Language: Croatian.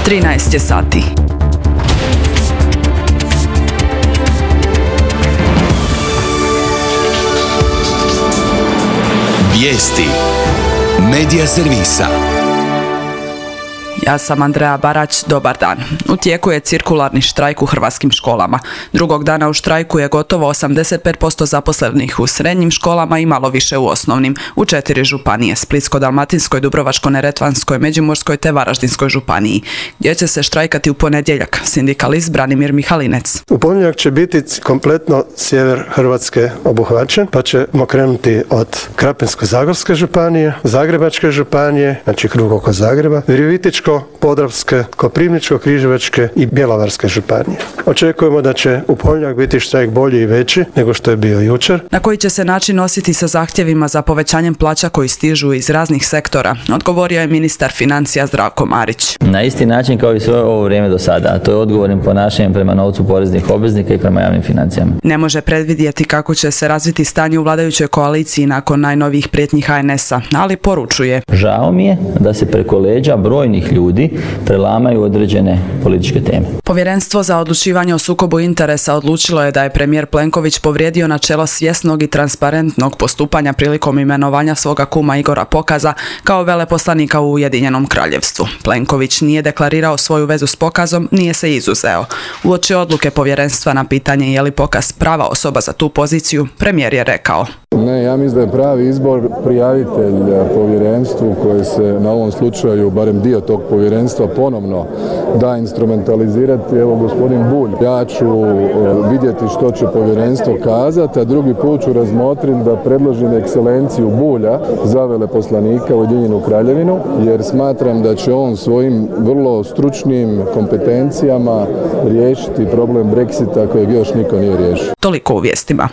13 je sati. Vijesti Medija servisa. Ja sam Andreja Barać, dobar dan. U tijeku je cirkularni štrajk u hrvatskim školama. Drugog dana u štrajku je gotovo 85% zaposlenih u srednjim školama i malo više u osnovnim, u 4 županije, Splitsko-dalmatinskoj, Dubrovačko-neretvanskoj, Međimurskoj te Varaždinskoj županiji, gdje će se štrajkati u ponedjeljak. Sindikalist Branimir Mihalinec. U ponedjeljak će biti kompletno sjever Hrvatske obuhvaćen, pa ćemo krenuti od Krapinsko-zagorske županije, Zagrebačke županije, znači krug oko Zagreba, Virovitičko-podravske, Koprivničko-križevačke i Bjelovarske županije. Očekujemo da će u ponedjeljak biti štrajk bolji i veći nego što je bio jučer. Na koji će se način nositi sa zahtjevima za povećanjem plaća koji stižu iz raznih sektora, odgovorio je ministar financija Zdravko Marić. Na isti način kao i sve ovo vrijeme do sada, a to je odgovornim ponašanjem prema novcu poreznih obveznika i prema javnim financijama. Ne može predvidjeti kako će se razviti stanje u vladajućoj koaliciji nakon najnovijih prijetnji HNS-a, ali poručuje: žao mi je da se preko leđa brojnih ljudi prelamaju određene političke teme. Povjerenstvo za odlučivanje o sukobu interesa odlučilo je da je premijer Plenković povrijedio načelo svjesnog i transparentnog postupanja prilikom imenovanja svoga kuma Igora Pokaza kao veleposlanika u Ujedinjenom Kraljevstvu. Plenković nije deklarirao svoju vezu s Pokazom, nije se izuzeo. Uoči odluke povjerenstva na pitanje je li Pokaz prava osoba za tu poziciju, premijer je rekao: ne, ja mislim da je pravi izbor prijavitelj povjerenstvu koje se na ovom slučaju, barem dio tog povjerenstva, ponovno da instrumentalizirati. Evo, gospodin Bulj, ja ću vidjeti što će povjerenstvo kazati, a drugi put ću razmotriti da predložim ekscelenciju Bulja za veleposlanika u Ujedinjenu Kraljevinu, jer smatram da će on svojim vrlo stručnim kompetencijama riješiti problem Brexita kojeg još niko nije riješio. Toliko u vijestima.